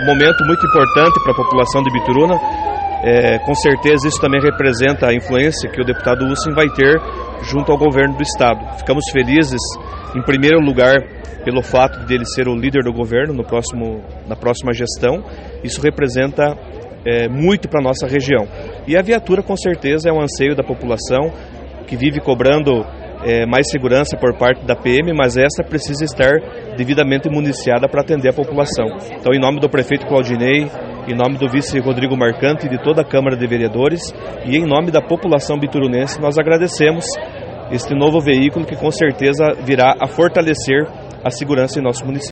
um momento muito importante para a população de Bituruna. Com certeza isso também representa a influência que o deputado Ussin vai ter junto ao governo do estado. Ficamos felizes, em primeiro lugar, pelo fato de ele ser o líder do governo na próxima gestão. Isso representa muito para a nossa região. E a viatura, com certeza, é um anseio da população que vive cobrando mais segurança por parte da PM, mas essa precisa estar devidamente municiada para atender a população. Então, em nome do prefeito Claudinei, em nome do vice Rodrigo Marcante e de toda a Câmara de Vereadores e em nome da população biturunense, nós agradecemos este novo veículo que com certeza virá a fortalecer a segurança em nosso município.